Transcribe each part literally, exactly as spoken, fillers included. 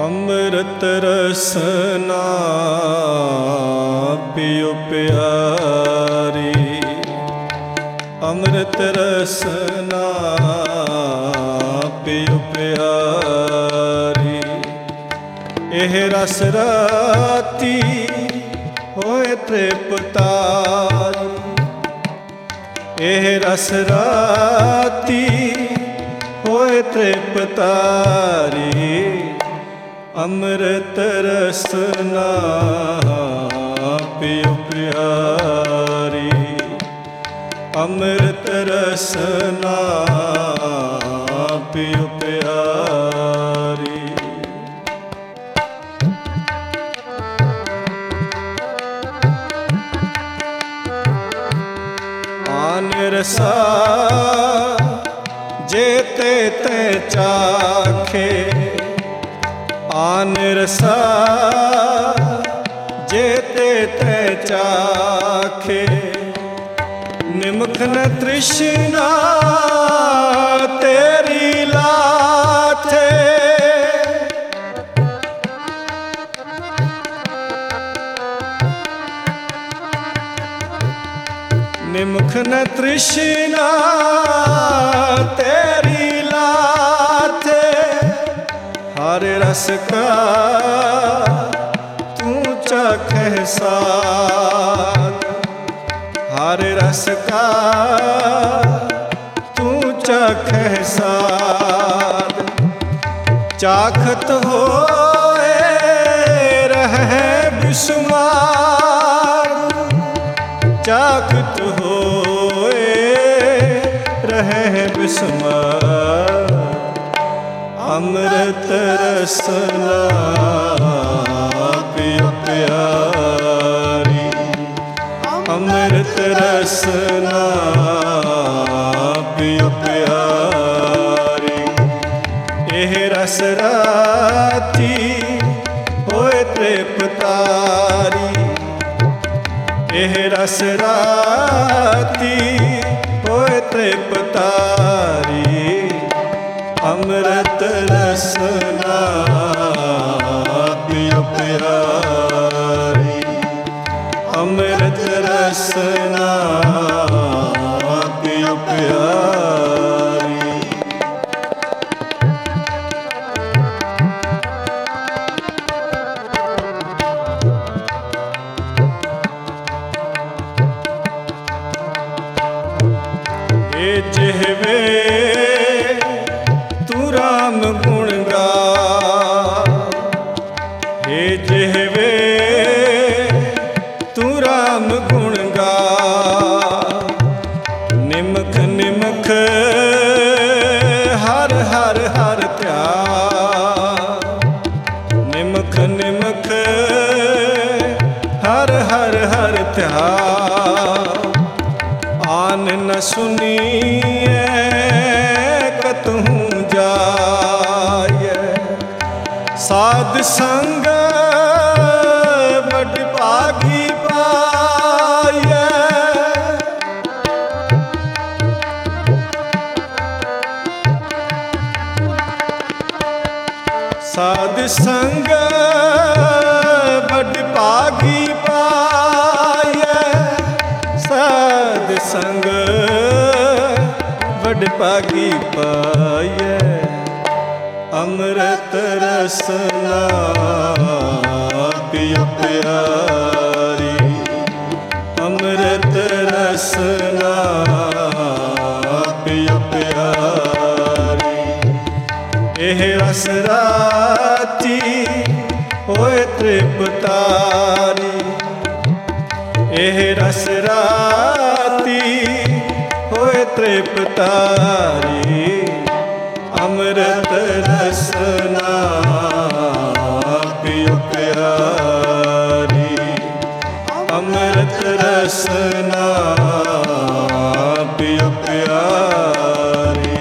अमृत रसना पियो प्यारी, अमृत रसना पियो प्यारी। एह रस राती होए त्रिपतारी, एह रस राती होए त्रिपतारी। अमृत रसना पियो प्यारी, अमृत रसना पियो प्यारी। आन रसा जेते ते चाखे, आन रसा जेते ते चाखे। निमख न तृष्णा तेरी लाथे, निमख न तृष्णा तेरी लाथे। हर रस का तू चखे साथ, हर रस का तू चखे साथ। चाखत होए रहे बिस्मार, चाखत होए रहे बिस्मार। अमृत रसना पियो प्यारी, अमृत रसना पियो प्यारी। एह रस राती होए त्रिपतारी, एह रस राती होए त्रिपतारी। अमृत रसना पियो प्यारी, अमृत रसना पियो प्यारी। ए जिहवे राम गुण गा, हे जिहवे तू राम गुण गा। निमख निमख हर हर हर ध्यान, निमख निमख हर हर हर ध्यान। आन न सुनिए कतहूँ साध संग बड़ भागी पाए। साध संग बड़ भागी पाए, साध संग बड़ भागी पाए। अमृत रसना पियो प्यारी, अमृत रसना पियो प्यारी। एह रस राती होए त्रिपतारी, एह रस राती होए त्रिपतारी। अमृत रसना पियो प्यारी, अमृत रसना पियो प्यारी।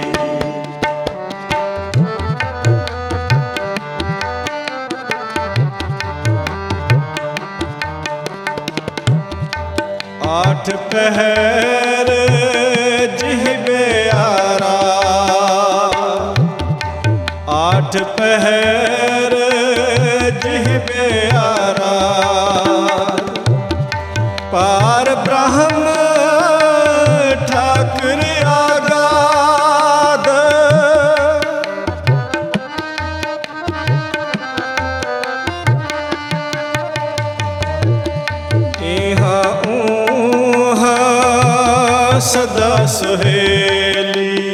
आठ पहर जिहवे आरा, आठ पहर जिह्बे आरार। पार ब्रह्म ठाकुर आगाध, इहाँ ऊहाँ सदा सुहेली,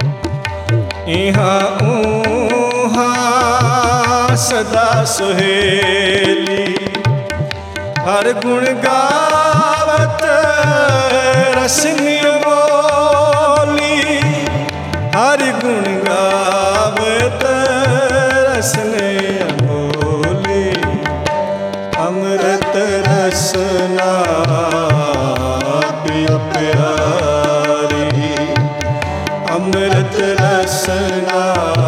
इहाँ ऊहाँ सदा सुहेली। हर गुण गावत रसनी बोली, हर गुण गावत रसनी बोली। अमृत रसना पिय प्यारी, अमृत रसना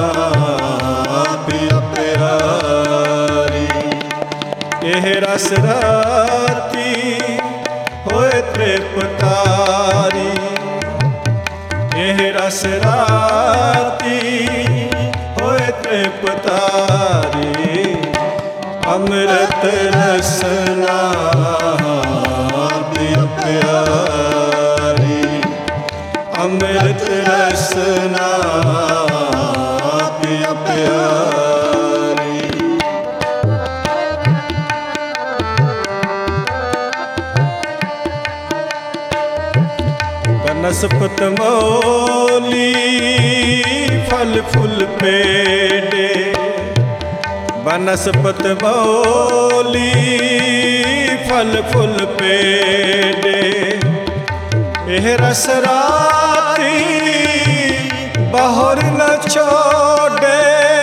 पिय प्यारी। यह रस राती होए त्रिपतारी, यह रस राती होए त्रिपतारी। अमृत रसना पिय प्यारी, अमृत रसना पिय प्यारी। बनस्पत मौली फल फूल पेड़े, बनस्पत मौली फल फूल पेड़े। यह रस राती बहुर न छोड़े,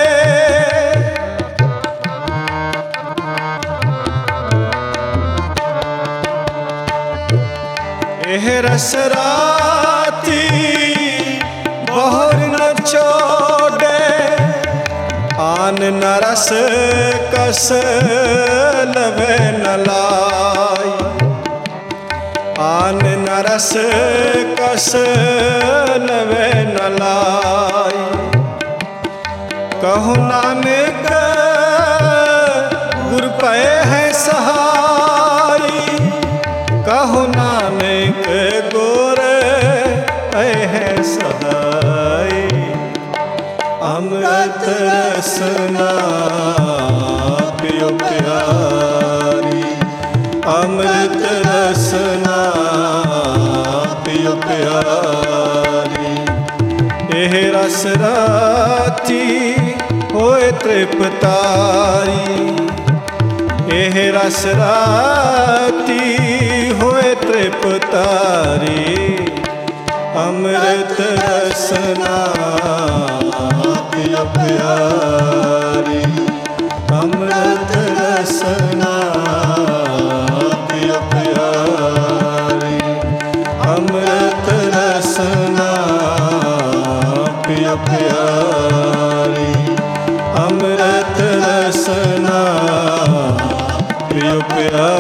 यह रस राती बहुर न छोड़े। आन न रस कस लवे न लाई, आन न रस कस लवे न लाई। कहु नानक गुर पे है सहाई, कहु नानक गुर पे है सहाई। अमृत रसना पिय प्यारी, अमृत रसना पिय प्यारी। यह रस राती होए त्रिपतारी, यह रस राती होए त्रिपतारी। अमृत रसना पिय प्यारी, अमृत रसना पिय प्यारी, अमृत रसना पिय प्यारी, अमृत रसना पिय प्यारी।